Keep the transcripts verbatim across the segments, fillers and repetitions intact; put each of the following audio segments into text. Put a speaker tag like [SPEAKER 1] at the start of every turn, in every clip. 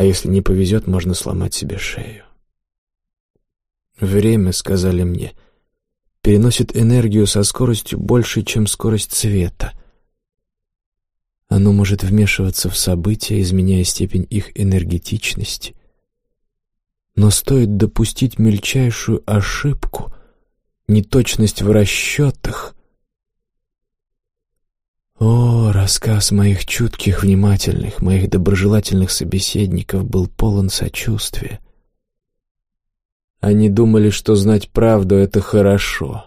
[SPEAKER 1] а если не повезет, можно сломать себе шею. Время, сказали мне, переносит энергию со скоростью больше, чем скорость света. Оно может вмешиваться в события, изменяя степень их энергетичности. Но стоит допустить мельчайшую ошибку, неточность в расчетах. О, рассказ моих чутких, внимательных, моих доброжелательных собеседников был полон сочувствия. Они думали, что знать правду — это хорошо.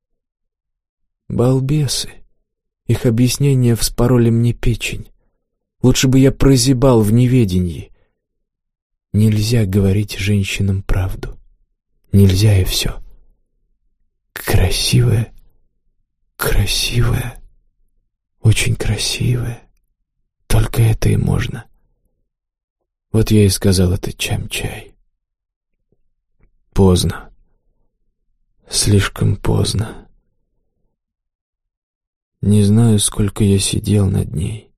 [SPEAKER 1] Балбесы. Их объяснения вспороли мне печень. Лучше бы я прозябал в неведении. Нельзя говорить женщинам правду. Нельзя, и все. Красивая, красивая, очень красивая. Только это и можно. Вот я и сказал это Чам-Чай. Поздно. Слишком поздно. Не знаю, сколько я сидел над ней.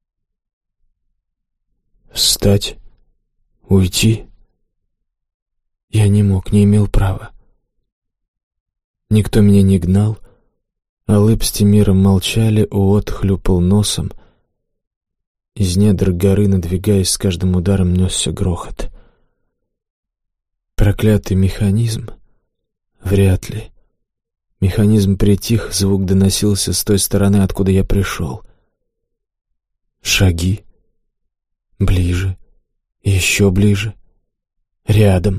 [SPEAKER 1] Встать, уйти. Я не мог, не имел права. Никто меня не гнал. Алып с Тимиром молчали, Уот хлюпал носом. Из недр горы, надвигаясь с каждым ударом, несся грохот. Проклятый механизм? Вряд ли. Механизм притих, звук доносился с той стороны, откуда я пришел. Шаги. Ближе. Еще ближе. Рядом.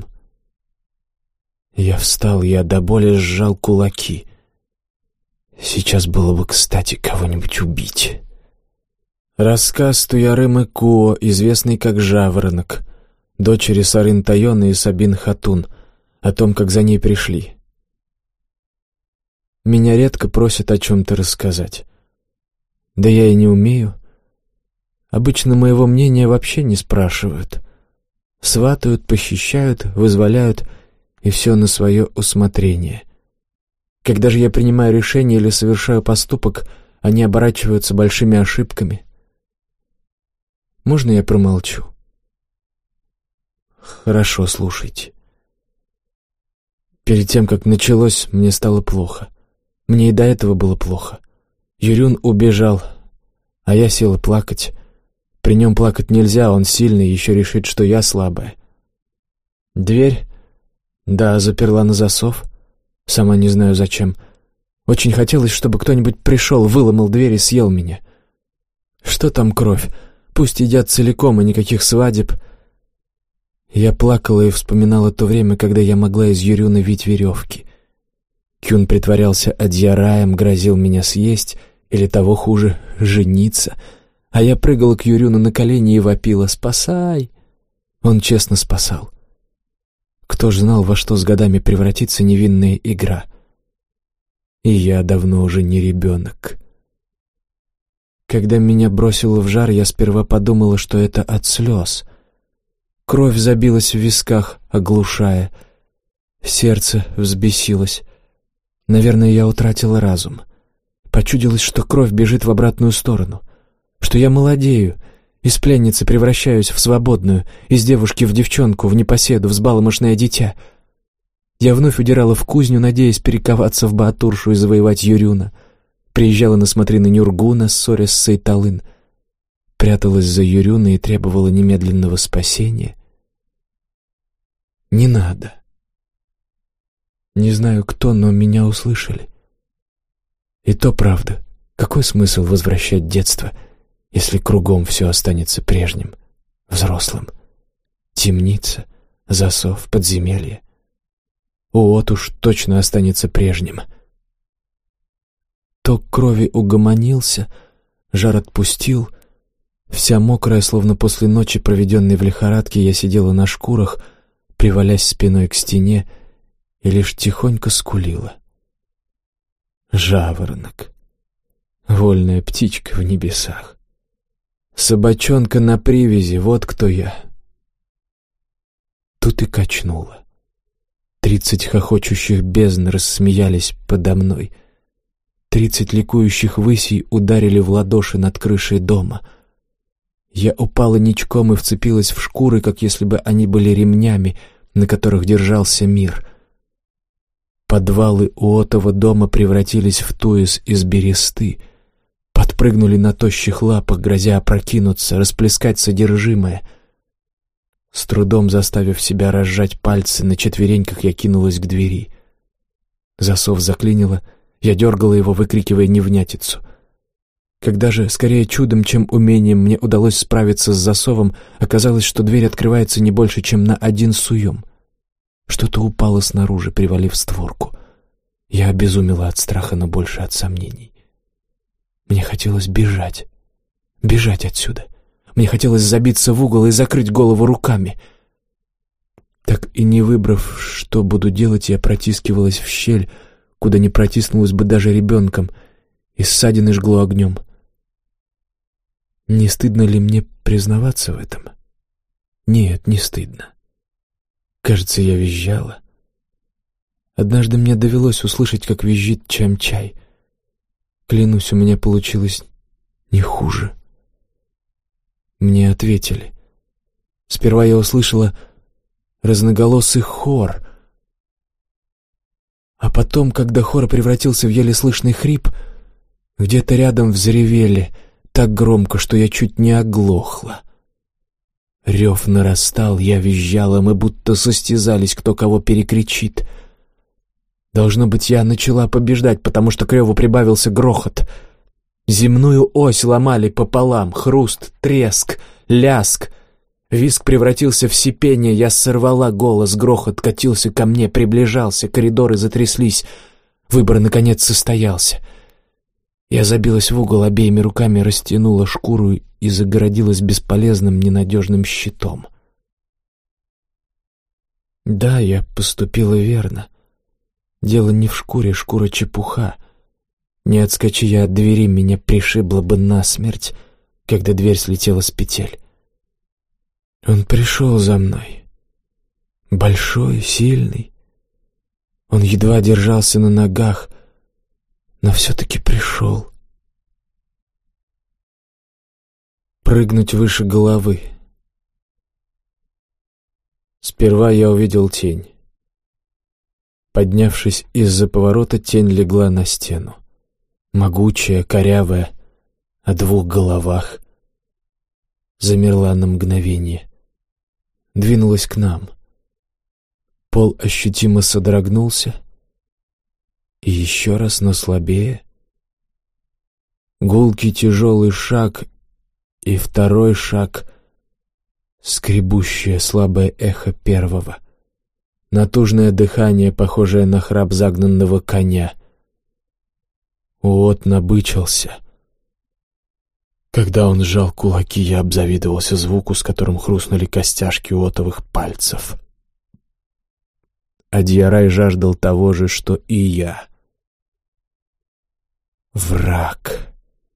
[SPEAKER 1] Я встал, я до боли сжал кулаки. Сейчас было бы кстати кого-нибудь убить. Рассказ Туярымы Куо, известный как «Жаворонок», дочери Сарын Тайоны и Сабин Хатун, о том, как за ней пришли. Меня редко просят о чем-то рассказать. Да я и не умею. Обычно моего мнения вообще не спрашивают. Сватают, похищают, вызволяют, и все на свое усмотрение. Когда же я принимаю решение или совершаю поступок, они оборачиваются большими ошибками. Можно я промолчу? Хорошо, слушайте. Перед тем, как началось, мне стало плохо. Мне и до этого было плохо. Юрюн убежал, а я села плакать. При нем плакать нельзя, он сильный, еще решит, что я слабая. Дверь, да, заперла на засов. Сама не знаю зачем. Очень хотелось, чтобы кто-нибудь пришел, выломал дверь и съел меня. Что там кровь? Пусть едят целиком, и никаких свадеб. Я плакала и вспоминала то время, когда я могла из Юрюна вить веревки. Кюн притворялся адьяраем, грозил меня съесть, или того хуже, жениться. А я прыгала к Юрюну на колени и вопила: «Спасай!» Он честно спасал. Кто ж знал, во что с годами превратится невинная игра? И я давно уже не ребенок. Когда меня бросило в жар, я сперва подумала, что это от слез. Кровь забилась в висках, оглушая. Сердце взбесилось. Наверное, я утратила разум. Почудилось, что кровь бежит в обратную сторону, что я молодею, из пленницы превращаюсь в свободную, из девушки в девчонку, в непоседу, взбаломошное дитя. Я вновь удирала в кузню, надеясь перековаться в Баатуршу и завоевать Юрюна. Приезжала на смотрины Нюргуна, ссорясь с Сайталын. Пряталась за Юрюна и требовала немедленного спасения. Не надо. Не знаю кто, но меня услышали. И то правда. Какой смысл возвращать детство, если кругом все останется прежним, взрослым? Темница, засов, подземелье. Уот уж точно останется прежним. Ток крови угомонился, жар отпустил. Вся мокрая, словно после ночи, проведенной в лихорадке, я сидела на шкурах, привалясь спиной к стене, и лишь тихонько скулила. Жаворонок. Вольная птичка в небесах. Собачонка на привязи, вот кто я. Тут и качнула. Тридцать хохочущих бездн рассмеялись подо мной. Тридцать ликующих высей ударили в ладоши над крышей дома. Я упала ничком и вцепилась в шкуры, как если бы они были ремнями, на которых держался мир. Подвалы Уотова дома превратились в туес из бересты, подпрыгнули на тощих лапах, грозя опрокинуться, расплескать содержимое. С трудом заставив себя разжать пальцы, на четвереньках я кинулась к двери. Засов заклинило, я дергала его, выкрикивая невнятицу. Когда же, скорее чудом, чем умением, мне удалось справиться с засовом, оказалось, что дверь открывается не больше, чем на один суем. Что-то упало снаружи, привалив створку. Я обезумела от страха, но больше от сомнений. Мне хотелось бежать, бежать отсюда. Мне хотелось забиться в угол и закрыть голову руками. Так и не выбрав, что буду делать, я протискивалась в щель, куда не протиснулась бы даже ребенком, и ссадины жгло огнем. Не стыдно ли мне признаваться в этом? Нет, не стыдно. Кажется, я визжала. Однажды мне довелось услышать, как визжит Чам-Чай. Клянусь, у меня получилось не хуже. Мне ответили. Сперва я услышала разноголосый хор, а потом, когда хор превратился в еле слышный хрип, где-то рядом взревели так громко, что я чуть не оглохла. Рев нарастал, я визжала, мы будто состязались, кто кого перекричит. Должно быть, я начала побеждать, потому что к реву прибавился грохот. Земную ось ломали пополам, хруст, треск, ляск. Визг превратился в сипение, я сорвала голос, грохот катился ко мне, приближался, коридоры затряслись. Выбор, наконец, состоялся. Я забилась в угол, обеими руками растянула шкуру и загородилась бесполезным, ненадежным щитом. Да, я поступила верно. Дело не в шкуре, шкура чепуха. Не отскочи я от двери, меня пришибло бы насмерть, когда дверь слетела с петель. Он пришел за мной. Большой, сильный. Он едва держался на ногах, но все-таки пришел. Прыгнуть выше головы. Сперва я увидел тень. Поднявшись из-за поворота, тень легла на стену. Могучая, корявая, о двух головах. Замерла на мгновение. Двинулась к нам. Пол ощутимо содрогнулся. И еще раз, но слабее. Гулкий тяжелый шаг и второй шаг, скребущее слабое эхо первого. Натужное дыхание, похожее на храп загнанного коня. Уот набычился. Когда он сжал кулаки, я обзавидовался звуку, с которым хрустнули костяшки уотовых пальцев. Адьярай жаждал того же, что и я. Враг.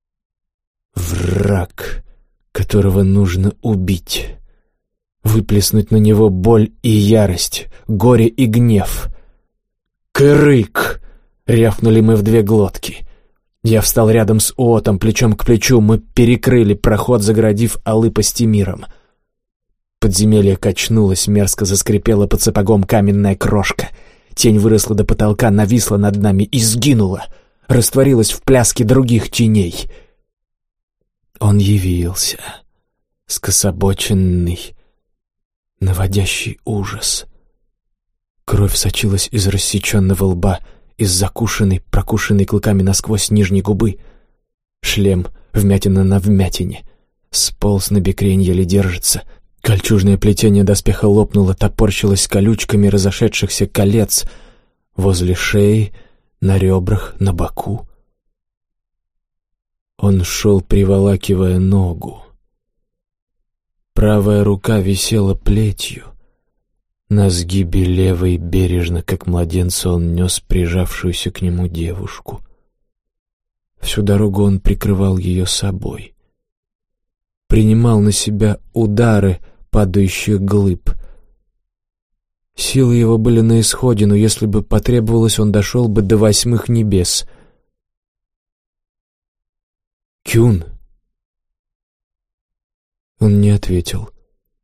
[SPEAKER 1] Враг, которого нужно убить. Выплеснуть на него боль и ярость, горе и гнев. «Кырык!» — рявкнули мы в две глотки. Я встал рядом с Уотом, плечом к плечу, мы перекрыли проход, загородив Алыпости миром. Подземелье качнулось, мерзко заскрипела под сапогом каменная крошка. Тень выросла до потолка, нависла над нами и сгинула, растворилась в пляске других теней. Он явился, скособоченный, наводящий ужас. Кровь сочилась из рассеченного лба, из закушенной, прокушенной клыками насквозь нижней губы. Шлем, вмятина на вмятине. Сполз на бекрень, еле держится. Кольчужное плетение доспеха лопнуло, топорщилось колючками разошедшихся колец возле шеи, на ребрах, на боку. Он шел, приволакивая ногу. Правая рука висела плетью. На сгибе левой бережно, как младенца, он нес прижавшуюся к нему девушку. Всю дорогу он прикрывал ее собой. Принимал на себя удары падающих глыб. Силы его были на исходе, но если бы потребовалось, он дошел бы до восьмых небес. «Кюн!» Он не ответил.